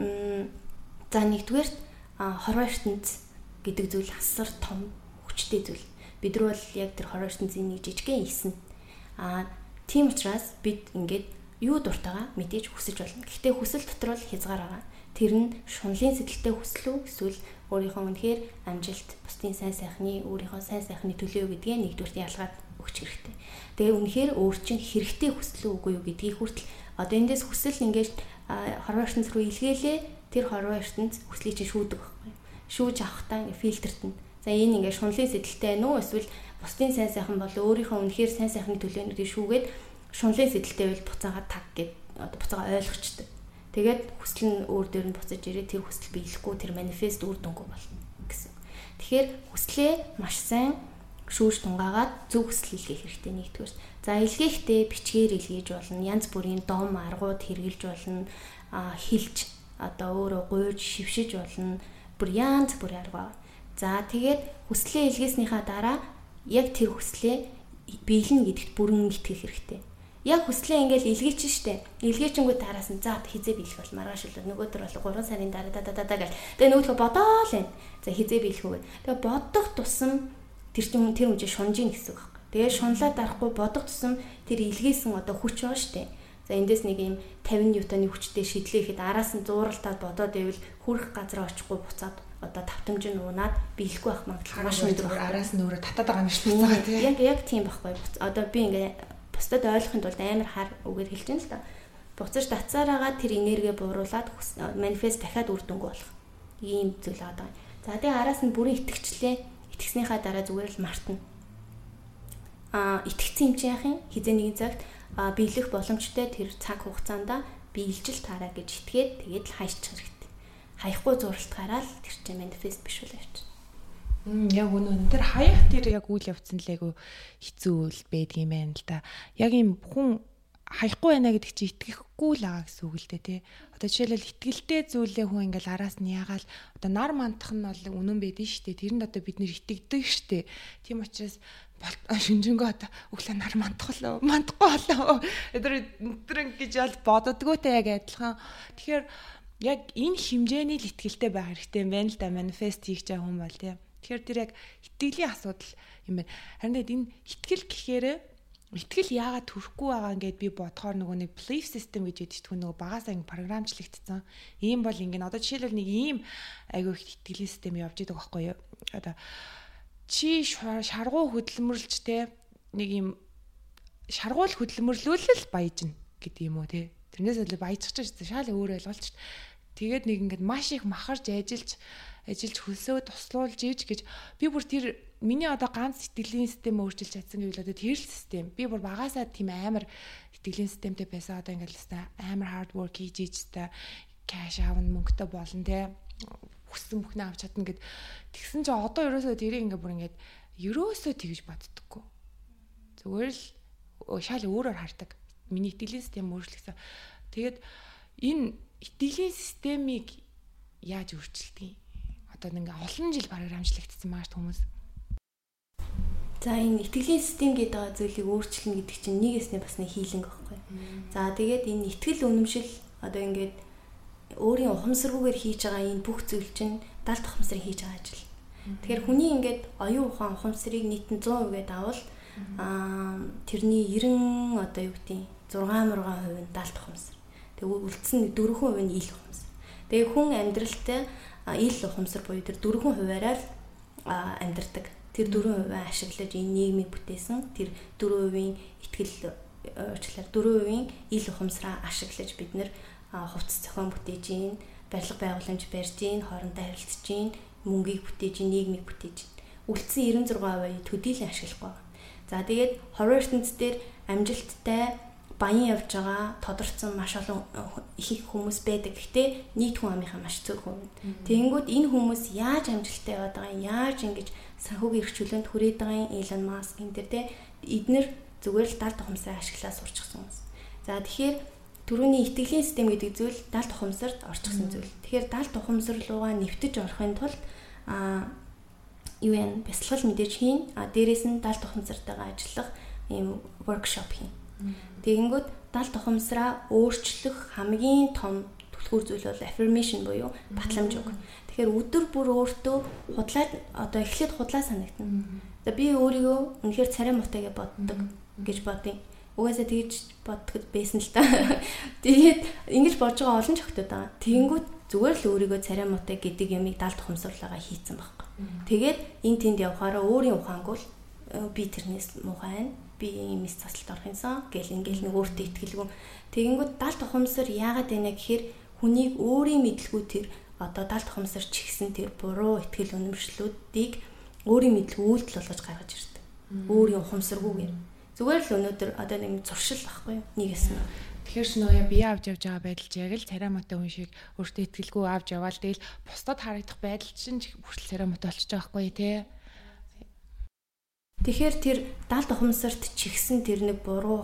за нэгдүгээр хорвоо ертөнц гэдэг зүйл асар том хүчтэй зүйл. Бид нар бол яг тэр хорвоо ертөнцийн нэг жижигхэн хийсэн. Тийм учраас бид ингээд юу дуртайгаа мэдээж хүсэж болно. Гэхдээ хүсэл дотор бол хязгаар байгаа. Тэр нь шунлын сэтгэлтэй хүсэл үү эсвэл өөрийнхөө үнэхээр амжилт, бусдын сайн сайхны, өөрийнхөө сайн сайхны төлөө гэдгээ нэгдүгээр ялгаад өгч хэрэгтэй. Тэгээ үнэхээр өөр чинь хэрэгтэй хүсэл үгүй юу гэдгийг хүртэл одоо эндээс хүсэл ингээд хорвоо ертөнц рүү илгээлээ тэр хорвоо ертөнц хүслийг чинь шүүдэг байхгүй. Шүүж авахтаа ингээд фильтртэн. За энэ ингээд шунлын сэтгэлтэй байна уу эсвэл бусдын сайн сайхан бол өөрийнхөө үнэхээр сайн сайхны төлөөнүүдийг шүүгээд шунлын сэтгэлтэй бол буцаага таг гэд одоо буцаага ойлгочтой. Тэгээд хүсэл нь өөр дээр нь буцаж ирээ тэр хүсэл биелэхгүй тэр манифест үр дүнгүй болно гэсэн. Тэгэхээр хүслээ маш сайн шүүж тунгаагаад зөв хүсэл илгээх хэрэгтэй нэгдүгээр. За илгээхдээ бичгээр илгээж болно. Янз бүрийн дом аргууд хэрэгжилж болно. Хилж одоо өөрөө гуйж шившиж болно. Бүр янз бүр арга. За тэгээд хүслээ илгээснийхаа дараа яг тэр хүслээ биелнэ гэдэгт бүрэн итгэх хэрэгтэй. Яг хүслээ ингээл илгээч штэ. Илгээчингүүд тараас нь за хизээ биелэх бол маргааш л нөгөө төр бол 3 сарын дараа гэл. Тэгээ нөгөөдгөө бодоол байна. За хизээ биелэх үү. Тэгээ бодох тусам тэр үнжээ шунжийн гэсэн үг байна. Тэгээ шунлаад дарахгүй бодох тусам тэр илгээсэн одоо хүч байгаа штэ. За эндээс нэг юм 50 ньютоны хүчтэй шидлээхэд араас нь зууралтаад бодоод байвал хүрэх газар очихгүй буцаад одоо тавтамж нь уунаад биелэхгүй байх магадлал маш өндөр байна. Араас нь өөрөө татаад байгаа юм шүү дээ. Яг тийм байхгүй. Одоо би ингээ бусдад ойлгохын тулд амар хар үгээр хэлж байна л да. Буцаж татсараагаа тэр энерги бууруулад манифест дахиад үр дүнгүй болох. Ийм зүйл байгаа. За тэгээ араас нь бүрэн итгэжлээ. Итгэснийхаа дараа зүгээр л мартна. Итгэцсэн юм чи яах юм? Хизээ нэгэн цагт биелэх боломжтой тэр цаг хугацаанд биелжил таараа гэж итгээд тэгээд л хайчих хэрэгтэй. Хаяхгүй зуралтгаараа л тэр чинь манифест биш үл явчих. Яг үнэн. Тэр хаях тэр яг үйл явцсан л айгу хэцүү үйл байдаг юм байна л да. Яг юм хүн хаяхгүй байна гэдэг чи итгэхгүй л байгаа гэсэн үг л дээ тий. Одоо жишээлбэл итгэлтэй зүйлээ хүн ингээл араас нь ягаал одоо нар мандах нь бол үнэн байдэн штэ. Тэрэнд одоо бид нэр итгэдэг штэ. Тийм учраас шинжэнгөө одоо өглөө нар мандахгүй болоо. Өдөр ингэж бол боддгоо те яг адилхан. Тэгэхээр яг энэ хэмжээний л итгэлтэй байх хэрэгтэй юм байна л да. Манифест хийж байгаа хүн бол тий. Тэгэхээр тэр яг итгэлийн асуудал юм байна. Харин энэ итгэл гэхээр итгэл яагаад төрөхгүй байгаа ингээд би бодохоор нөгөө нэг belief system гэж ядчих түн нөгөө багасаа ингэ програмчлагдсан. Ийм бол ингэ одоо жишээлбэл нэг ийм айгүй их итгэлийн систем явж байгаа байхгүй юу? Одоо чи шаргуу хөдөлмөрлж те нэг ийм шаргуул хөдөлмөрлүүлэл баяжна гэдэг юм уу те. Тэрнээс л баяжчих ч шал өөр ойлголч. Тэгээд нэг ингээд маш их махарж ажиллаж хөлсөө туслуулж иж гэж би бүр тэр миний одоо ганц итгэлийн систем өөрчилж чадсан гэвэл одоо тэр систем би бүр багасаа тийм амар итгэлийн системтэй байсан одоо ингээд л амар hard work хийж та cash авна мөнгөтэй болно те хүссэн бүхнээ авч чадна гэд тэгсэн чинь одоо ерөөсөө тэрийг ингээд бүр ингээд ерөөсөө тэгж боддоггүй зүгээр л шал өөрөөр хардаг миний итгэлийн систем өөрчлөгсөн тэгээд энэ итгэлийн системийг яаж өөрчилдөг юм одоо нэг олон жил програмчлагдсан маш хүмүүс. За энэ итгэлийн систем гэдэг зүйлийг өөрчилнө гэдэг чинь нэгэснээ бас нэг хийлэнг байхгүй. За тэгээд энэ итгэл үнэмшил одоо ингээд өөрийн ухамсаргүйгээр хийж байгаа энэ бүх зүйл чинь далд ухамсарыг хийж байгаа ажил. Тэгэхээр хүний ингээд оюун ухаан ухамсарыг нийтэн 100% гээд авал тэрний 90 одоо юу гэдэг 6% нь далд ухамсар. Тэгээд үлдсэн 4% нь ил ухамсар. Тэгээд хүн амьдралтай ил ухамсар буюу тэр 4%-аараа л амьдардаг. Тэр 4% ашиглаж энэ нийгмийг бүтээсэн. Тэр 4% итгэл уучлаар 4% ил ухамсараа ашиглаж бид нэр хувцас зохион бүтээж гин, барилга байгууламж барьж гин, хоорондоо харилцаж гин, мөнгийг бүтээж гин, нийгмийг бүтээж гин. Үлдсэн 96% төдийлөн ашиглахгүй. За тэгээд хорвоо ертөнц дээр амжилттай баян явж байгаа тодорцсон маш олон их хүмүүс байдаг. Гэхдээ нийт хүн амынхаа маш цөөхөн. Тэгэнгүүт энэ хүмүүс яаж амжилттай яваад байгаа юм, яаж ингэж санхүүгийн эрхчлөлөнд хүрээд байгаа Elon Musk энэ төр те эднэр зүгээр л далд ухамсараа ашиглаа сурчсан хүмүүс. За тэгэхээр түрүүний итгэлийн систем гэдэг зүйл далд ухамсарт орчихсон зүйл. Тэгэхээр далд ухамсар руугаа нэвтэж орохын тулд юу вэ? Бясалгал мэдээж хийн. Дээрээс нь далд ухамсартайгаа ажиллах ийм workshop хийн. Тэгэнгүүт далд ухамсараа өөрчлөх хамгийн том түлхүүр зүйл бол affirmation буюу батламж үг. Тэгэхээр өдөр бүр өөртөө одоо эхлээд худлаа санагдана. За би өөрийгөө үнэхээр царай муутай гэж боддог гэж бодъё. Угаасаа тэгж бодоход байсан л та. Тэгээд ингэж бодож байгаа олон ч охтод байгаа. Тэгэнгүүт зүгээр л өөрийгөө царай муутай гэдэг ямыг далд ухамсарлаагаа хийцэн байхгүй. Тэгээд энэ тэнд явахаараа өөрийн ухаангүй л би тэрнээс муухай байна. Би иймээс цоцолт орох юмсан гэл ингээл нэг өөртөө итгэлгүй. Тэгэнгүүт далд ухамсар яагаад байна гэхээр хүнийг өөрийн мэдлгүй тэр одоо далд ухамсар чигсэн тэр буруу итгэл үнэмшлүүдийг өөрийн мэдлэг үйлдэл болгож гаргаж ирдэг. Өөрийн ухамсаргүйгээр. Зүгээр л өнөөдөр одоо нэг зуршил байхгүй юу? Нэгээс нь. Тэгэхээр ч нөгөө бие авч явж байгаа байдал ч яг л царай муутай хүн шиг өөртөө итгэлгүй авч яваал тэгэл бусдад харагдах байдал чинь хүртэл царай муутай болчихж байгаа байхгүй тий. Тэгэхээр тэр далд ухамсарт чигсэн тэр нэг буруу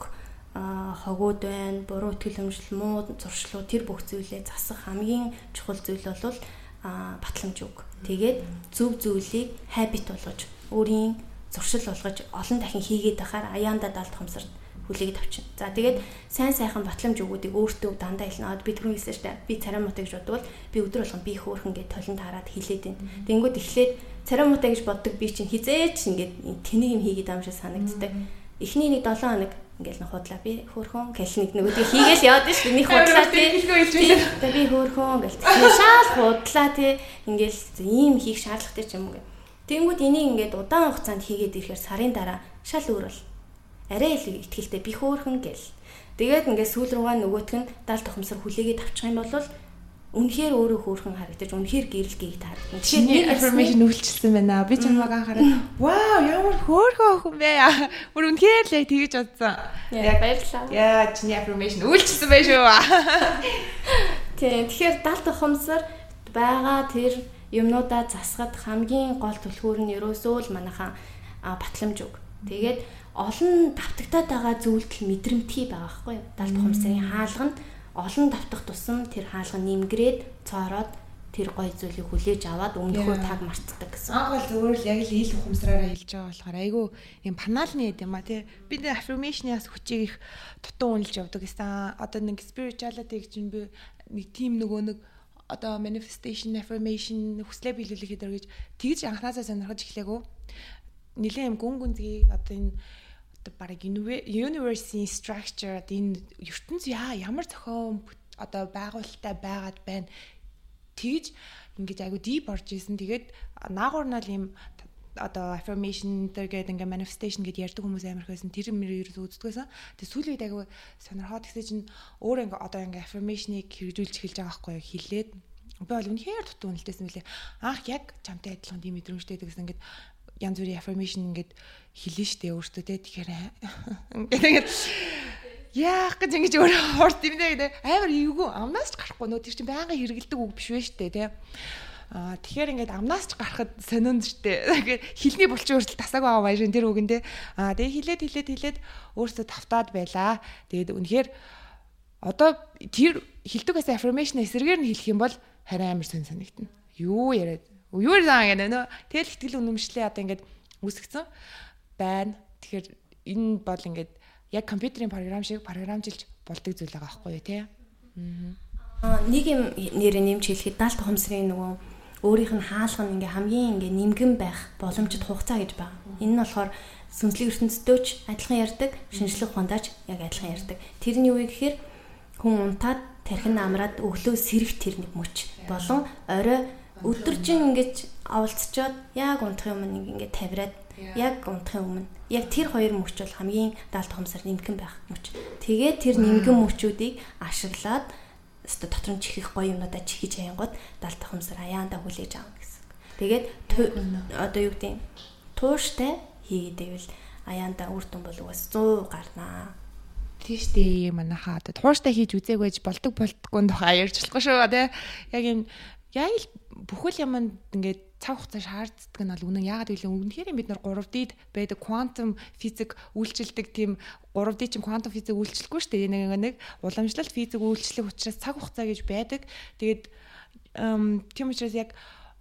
хогууд байна, буруу итгэл үнэмшил, муу зуршлуу тэр бүх зүйлээ засах хамгийн чухал зүйл бол батламж үг. Тэгээд зөв зүйлийг habit болгож, өөрийн зуршил болгож олон дахин хийгээд байхаар аяанда далд ухамсарт хүлээгээд авчина. За тэгээд сайн сайхан батламж өгүүдийг өөртөө дандаа хэлнэ. Би түрүүн хэлсэн шүү дээ. Би царай муутай гэж бодвол би өдөр болгон би хөөрхөн гэж толинд хараад хэлээд байна. Тэнгүүд эхлээд царай муутай гэж боддог би чинь хизээч ингээд тэнийг юм хийгээд байгаа юм шиг санагддаг. Эхний нэг 7 хоног ингээл нэг худлаа би хөөрхөн гэл нэг нөгөөдөө хийгээл яваад шүү. Нэг худлаа тий. Би хөөрхөн гэл шаал худлаа тий. Ингээл ийм хийх шаардлагатай ч юм уу гэ. Тэнгүүд энийг ингээд удаан хугацаанд хийгээд ирэхээр сарын дараа шал өөр бол арай их ихтгэлтэй би хөөрхөн гэл. Тэгээд ингээд сүүл руугаа нөгөөтг нь далд ухамсар хүлээгээд авчих юм бол үнэхээр өөрөө хөөрхөн харагдаж үнэхээр гэрэл гийг таардаг. Тэгэхээр affirmation үйлчилсэн байна. Би ч намайг анхаарал вау ямар хөөрхөн охин бэ. Бүр үнэхээр л яг тэгэж бодсон. Яг баярлалаа. Яа чиний affirmation үйлчилсэн байх шүү. Тэгэхээр далд ухамсар байгаа тэр юмнуудаа засахад хамгийн гол түлхүүр нь ерөөсөө л манайхаа батламж үг. Тэгээд олон давтагдаад байгаа зүйлд мэдрэмтгий байгаа байхгүй юу? Далд ухамсарын хаалганд олон давтах тусам тэр хаалга нэмгрээд цоороод тэр гоё зүйлийг хүлээж аваад өмнөхөө таг мартдаг гэсэн. Аавал зүгээр л яг л хэл ухамсараараа хэлж байгаа болохоор айгүй юм панаалны юм а тий. Би нэг affirmation-аас хүчийг их дутуу үнэлж явдаг гэсэн. Одоо нэг spirituality гэж би нэг team нөгөө нэг одоо manifestation affirmation хүслээ биелүүлэхэд гэж тэгж анханасаа сонирхож эхлэв. Нилийн юм гүн гүнзгий одоо энэ одоо бараг universe-ийн structure энэ ертөнц ямар зохион одоо байгуулалттай байгаад байна. Тэгж ингэж айгу deep орж исэн. Тэгээд наагуурнал юм одоо affirmation гэдэг ингээ manifestation гэдээ ярьдаг хүмүүс амар их байсан. Тэр юм ерөөс үздэгсэн. Тэгээд сүүлийн үед айгу сонирхоод гэсэн чинь өөр ингээ одоо ингээ affirmation-ыг хэрэгжүүлж эхэлж байгаа байхгүй юу хилээд. Би бол үнэхээр дутуу үнэлтэйсэн мөлий. Анх яг чамтай адилхан тийм мэдрэмжтэй гэсэн ингээд янз бүрийн affirmation ингээд хэлнэ штэ өөртөө те. Тэгэхээр ингээд яах гэж ингэж өөрөө хурд юм даа гэдэг амар эвгүй амнаас ч гарахгүй нөө тэр чинь байнга хэрэгэлдэг үг биш вэ штэ те. Тэгэхээр ингээд амнаас ч гарахад сонинд штэ. Тэгэхээр хилний булчин өөртөл тасаагүй байгаа баяр тэр үгэн те. Тэгээ хилээд өөртөө тавтаад байлаа. Тэгээд үнэхээр одоо тэр хилдэг гэсэн affirmation эсрэгээр нь хэлэх юм бол харин амар санагдана. Юу яриад юу заа гэдэг нөө тэгэл итгэл үнэмшлээ одоо ингээд үсгцэн байна. Тэгэхээр энэ бол ингээд яг компьютерийн програм шиг програмжилж болдог зүйл байгаа байхгүй юу те. Нэг юм нэрээ нэмж хэлэхэд далд ухамсарын нөгөө өөрийнх нь хаалга нь ингээ хамгийн ингээ нимгэн байх боломжит хугацаа гэж байна. Энэ нь болохоор сүнслэг ертөнцийн ч адилхан ярьдаг, шинжлэх ухаандаач яг адилхан ярьдаг. Тэр нь юу вэ гэхээр хүн унтаад тархин амраад өглөө сэрэх тэр нэг мөч болон орой өдөржин ингэж авалцчоод яг унтахын өмнө ингээ тавираад яг унтахын өмнө яг тэр хоёр мөч бол хамгийн далд ухамсар нэмгэн байх мөч. Тэгээд тэр нэмгэн мөчүүдийг ашиглаад өстө дотор нь чихэх гоё юмнуудаа чихэж аянгууд далд ухамсар аяанда хүлээж авах гэсэн. Тэгээд одоо юу гэдэг тууштай хийгээд байвал аяанда үр дүн бол угаас 100 гарнаа. Тийштэй манайхаа одоо тууштай хийж үзээг байж болдог болтгонд хаа ярьж болохгүй шүү тий. Яг юм яг л бүхэл юмд ингээд цаг хугацаа шаарддаг нь бол үнэн. Яагаад гэвэл үнэхээр бид нар 3D-д байдаг квантум физик үйлчилдэг тийм 3D чинь квантум физик үйлчлэхгүй шүү дээ. Нэг уламжлалт физик үйлчлэх учраас цаг хугацаа гэж байдаг. Тэгээд тийм учраас яг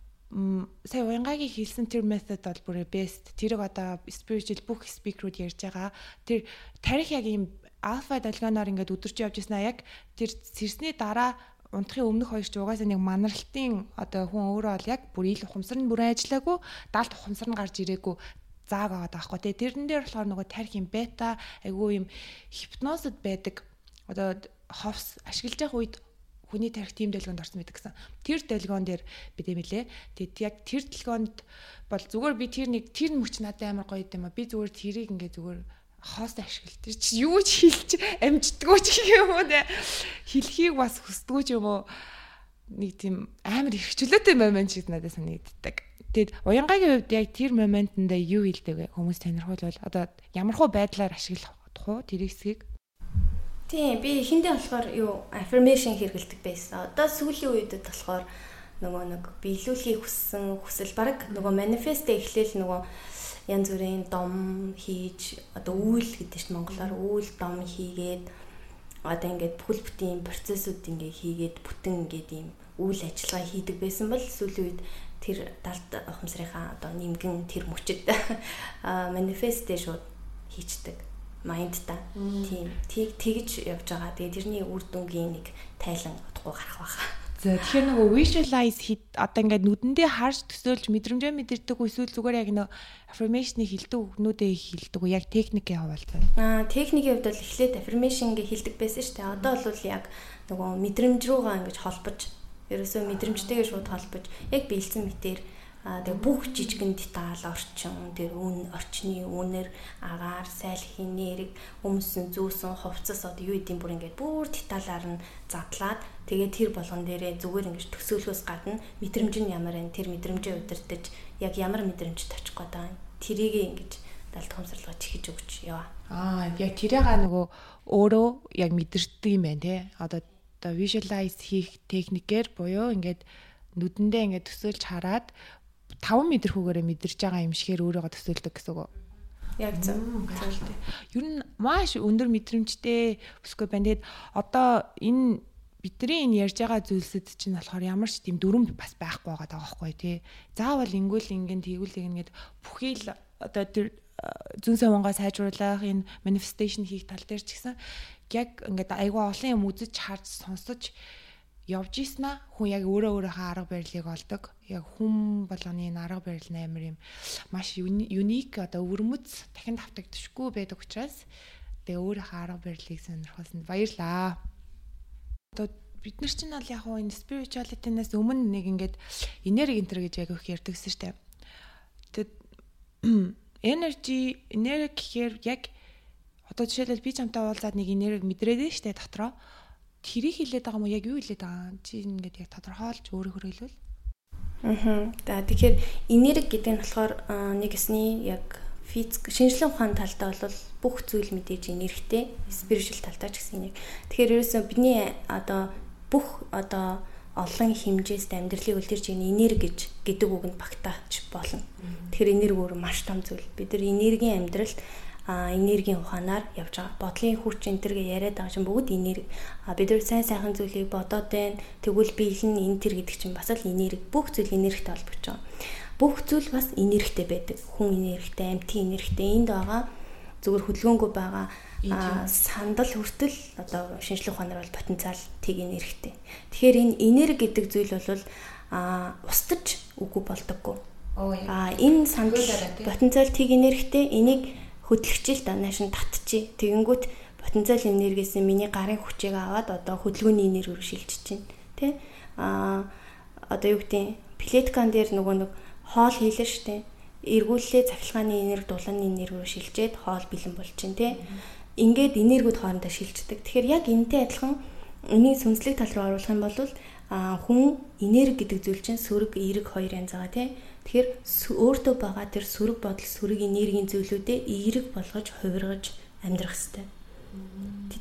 сая уянгагийн хэлсэн тэр метод бол бүр best. Тэрийг одоо spiritual бүх speaker-ууд ярьж байгаа. Тэр тарих яг ийм альфа долгионоор ингээд өдөрч явж яснаа яг тэр сэрсний дараа унтахын өмнөх хоёр ч угаасаа нэг манаралтын одоо хүн өөрөө бол яг бүр ил ухамсар нь бүрэн ажиллаагүй, даалт ухамсар нь гарч ирээгүй зааг аваад байхгүй тий. Тэрэн дээр болохоор нөгөө тарих юм бета айгүй юм хипнозод байдаг. Одоо ховс ашиглаж явах үед хүний тарих тийм дэлгөөнд орсон мэт гэсэн. Тэр дэлгөөн дээр бид юм лээ. Тэгэд яг тэр дэлгөөнд бол зүгээр би тэр мөч надад амар гоё юм а. Би зүгээр тэрийг ингээ зүгээр хост ашигладаг чи юу ч хэлж амждаггүй ч юм уу те хэлхийг бас хүсдэггүй ч юм уу нэг тийм амар ихчлөөтэй момент шиг надад санагддаг. Тэгэд уянгагийн хувьд яг тэр моментонд юу хэлдэг вэ? Хүмүүс танирхуул бол одоо ямархуу байдлаар ашиглах уу тэр хэсгийг? Тийм би эхэндээ болохоор юу affirmation хэрэгэлдэг байсан. Одоо сүүлийн үедэд болохоор нөгөө нэг биелүүлэхийг хүссэн хүсэл баг нөгөө манифест эхлээл нөгөө янз бүрийн дом хийж одоо үйл гэдэг чинь монголоор үйл дом хийгээд одоо ингээд бүхэл бүтэн процессыг ингээд хийгээд бүтэн ингээд ийм үйл ажиллагаа хийдэг байсан бол сүүлийн үед тэр далд ухамсарынхаа одоо нэмгэн тэр мөчөд манифестээ шууд хийчдэг майндта тийм тэгж явж байгаа. Тэгээ тэрний үр дүнгийн нэг тайлан удахгүй гарах байхаа. За тэгэхээр нөгөө visualize одоо ингээд нүдэндээ харж төсөөлж мэдрэмжээ мэдэрдэг эсвэл зүгээр яг нөгөө affirmation-ыг хэлдэг үгнүүдээ хэлдэг үү? Яг техникийн хаваалцаа. Техникийн хувьд бол эхлээд affirmation-гээ хэлдэг байсан шүү дээ. Одоо бол яг нөгөө мэдрэмж рүүгээ ингэж холбож, ерөөсөө мэдрэмжтэйгээ шууд холбож, яг биелсэн мэтэр тэгээ бүх жижигэн деталь орчин, тэр орчны үнэр, агаар, сайлхын нэрэг, өмсөн, зүүсэн, хувцас одоо юу идэм бүр ингээд бүр деталаар нь задлаад тэгээ тэр болгон дээрээ зүгээр ингэж төсөөлөхөөс гадна мэдрэмж нь ямар вэ? Тэр мэдрэмжээ удирдах яг ямар мэдрэмжтэй очих гээд байгаа. Тэрийг ингэж далд хомсорлогоо чихэж өгч яваа. Яг тэрээга нөгөө өөрөө яг мэдэрдэг юм байна те. Одоо visualize хийх техникээр буюу ингээд нүдэндээ ингээд төсөөлж хараад 5 метр хүүгээрээ мэдэрч байгаа юм шигээр өөрийгөө төсөөлдөг гэсэн үг. Яг зөв. Ер нь маш өндөр мэдрэмжтэй өсгөө байна. Тэгэд одоо энэ бидний энэ ярьж байгаа зүйлсэд чинь болохоор ямар ч тийм дүрм бас байхгүй байгаа байхгүй тий. Заавал ингүүл ингээд тэгвэл ингээд бүхий л одоо тэр зүүн савнгаа сайжруулах энэ manifestation хийх тал дээр ч гэсэн яг ингээд айгүй олон юм үзэж харж сонсож явж ийснаа хүн яг өөрийнхөө арга барилыг олдог. Яг хүн болгоны арга барил амар юм маш юник одоо өвөрмөц дахин давтагдчихгүй байдаг учраас тэгээ өөрийнхөө арга барилыг сонирхолсонд баярлаа. Одоо бид нар чинь бол яг энэ spirituality-наас өмнө нэг ингээд энерги энтер гэж яг их ярьдагсэн шүү дээ. Тэгэд энерги гэхээр яг одоо жишээлбэл би чамтай уулзаад нэг энерги мэдрээд байна шүү дээ дотроо. Тэрийг хэлээд байгаа юм уу? Яг юу хэлээд байгаа? Чи ингээд яг тодорхойлж өөрөөр хэлвэл. Тэгэхээр энерги гэдэг нь болохоор нэгэсний яг физик шинжлэх ухааны талдаа бол бүх зүйл мэдээж энергитэй, спирitual талдаа ч гэсэн нэг. Тэгэхээр ерөөсөө бидний одоо бүх одоо олон хэмжээст амьдралыг үлдэрч байгаа энерги гэдэг үгэнд багтаач болно. Тэгэхээр энерги өөр маш том зүйл. Бид нар энергийн амьдралд энергийн ухаанаар явж байгаа. Бодлын хүч энтергээ яриад байгаа чинь бүгд энерги. Бид нар сайн зүйлийг бодоод байна. Тэгвэл биелэн энэ төр гэдэг чинь бас л энерги. Бүх зүйл энергитэй холбож байгаа. Бүх зүйл бас энергитэй байдаг. Хүн энергитэй, амьтын энергитэй энд байгаа. Зүгээр хөдөлгөөнгүй байгаа сандал хүртэл одоо шинжлэх ухаанаар бол потенциал тэг энергитэй. Тэгэхээр энэ энерги гэдэг зүйл бол устж үгүй болдоггүй. Энэ сандал потенциал тэг энергитэй энийг хөдлөгчил данааш нь татчих. Тэгэнгүүт потенциал энергиэс миний гарын хүчийг аваад одоо хөдөлгөөний энерги рүү шилжиж чинь. Тэ? Одоо юу гэдэг плеткан дээр нөгөө нэг хоол хийлээ штэ. Эргүүллээ цахилгааны энерги дулааны энерги рүү шилжээд хоол бэлэн болж чинь тэ. Ингээд энергиуд хоорондоо шилждэг. Тэгэхээр яг энэтэй адилхан энийг сүнслэг тал руу оруулах юм бол хүн энерги гэдэг зүйл чинь сөрөг, эерэг хоёр янз байгаа тий. Тэгэхээр өөртөө байгаа тэр сөрөг бодол, сөрөг энергийн зүйлүүдээ эерэг болгож, хувиргаж амьдрах хэрэгтэй.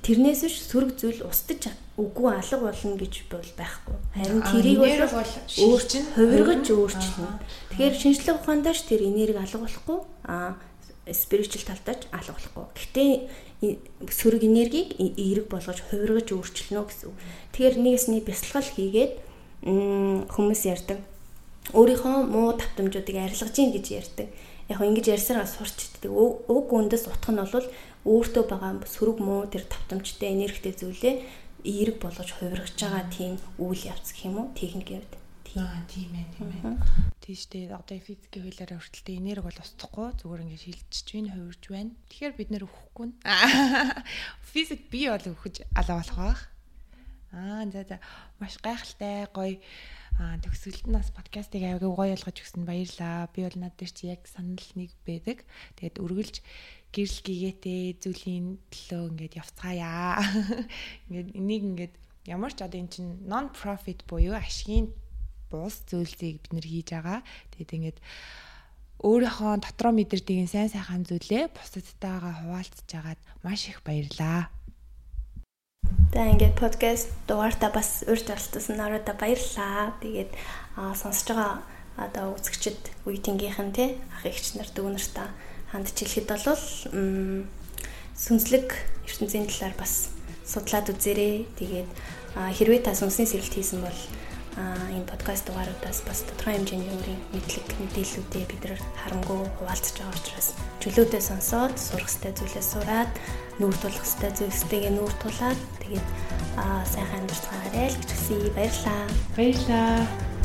тэрнээс биш сөрөг зүйл устдаж үгүй алга болно гэж бол байхгүй. Харин тэрийг бол өөрчлөн хувиргаж өөрчлөнө. Тэгэхээр шинжлэх ухаандаач тэр энерги алга болохгүй spiritual талдаач алга болохгүй. Гэхдээ сөрөг энергийг эерэг болгож хувиргаж өөрчлөнө гэсэн. Тэгэхээр нэгэсний бясалгал хийгээд хүмүүс ярьдаг. Өөрийнхөө муу давтамжуудыг арилгаж ийн гэж ярьдаг. Яг ингэж ярьсараа сурчддаг. Уг үндэс утга нь бол өөртөө байгаа сөрөг муу тэр давтамжтай энергитэй зүйлээ эерэг болгож хувиргаж байгаа тийм үйл явц гэх юм уу? Техникийн үед. Тийм ээ. Тийштэй одоо физикийн хуулиараа хүртэл энерги бол устдахгүй зүгээр ингэ шилжиж байна, хувирж байна. Тэгэхээр бид нэр өөхөхгүй. Физик би бол өөхөж алаа болох байх. За маш гайхалтай гоё төгсгөлд нас подкастыг аягүй гоё ойлгож өгсөнд баярлалаа. Би бол над дээр чи яг санал нэг байдаг. Тэгээд үргэлж гэрэл гээтэй зүйлийн төлөө ингээд явцгаая. Ингээд энийг ингээд ямар ч одоо эн чин non profit буюу ашигын бус зүйлсийг бид нэр хийж байгаа. Тэгээд ингээд өөрийнхөө дотроо мэдэрдэг сайн сайхан зүйлээ бусадтайгаа хуваалцж агаад маш их баярлалаа. За ингээд подкаст дугаартаа бас урьд оролцсон наруудаа баярлалаа. Тэгээд сонсож байгаа одоо үзэгчд үеийнхэн тий ах эгч нар дүү нартаа хандж хэлэхэд бол сүнслэг ертөнцийн талаар бас судлаад үзээрэй. Тэгээд хэрвээ та сүнсний сэрэлт хийсэн бол энэ подкаст дугааруудаас бас тодорхой хэмжээний өөрийн мэдээллүүдээ бид нар харамгүй хуваалцж байгаа учраас чөлөөтэй сонсоод сурах ёстой зүйлээ сураад нүүр тулах ёстой зүйлстэйгээ нүүр тулаад тэгээд сайхан амьдарцгаарай л гэж хүсье. Баярлалаа.